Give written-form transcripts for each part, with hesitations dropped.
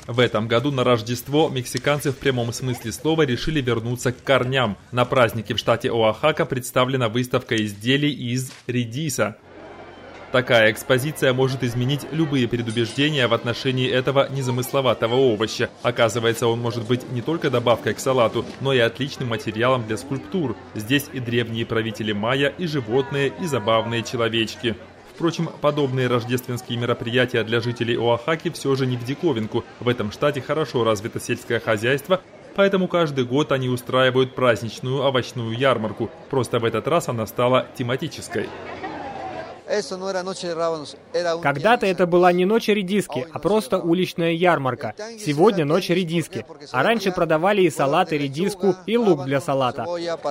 В этом году на Рождество мексиканцы в прямом смысле слова решили вернуться к корням. На празднике в штате Оахака представлена выставка изделий из редиса. Такая экспозиция может изменить любые предубеждения в отношении этого незамысловатого овоща. Оказывается, он может быть не только добавкой к салату, но и отличным материалом для скульптур. Здесь и древние правители майя, и животные, и забавные человечки. Впрочем, подобные рождественские мероприятия для жителей Оахаки все же не в диковинку. В этом штате хорошо развито сельское хозяйство, поэтому каждый год они устраивают праздничную овощную ярмарку. Просто в этот раз она стала тематической. Когда-то это была не ночь редиски, а просто уличная ярмарка. Сегодня ночь редиски. А раньше продавали и салат, и редиску, и лук для салата.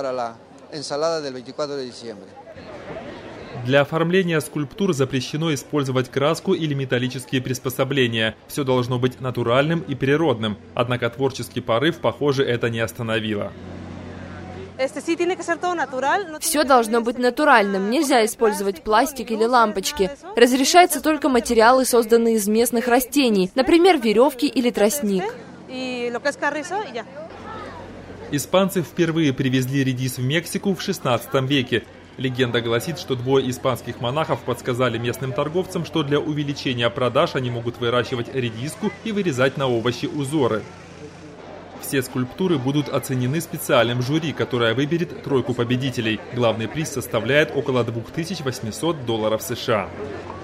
Для оформления скульптур запрещено использовать краску или металлические приспособления. Все должно быть натуральным и природным. Однако творческий порыв, похоже, это не остановило. Все должно быть натуральным, нельзя использовать пластик или лампочки. Разрешается только материалы, созданные из местных растений, например, веревки или тростник. Испанцы впервые привезли редис в Мексику в XVI веке. Легенда гласит, что двое испанских монахов подсказали местным торговцам, что для увеличения продаж они могут выращивать редиску и вырезать на овощи узоры. Все скульптуры будут оценены специальным жюри, которое выберет тройку победителей. Главный приз составляет около $2800 США.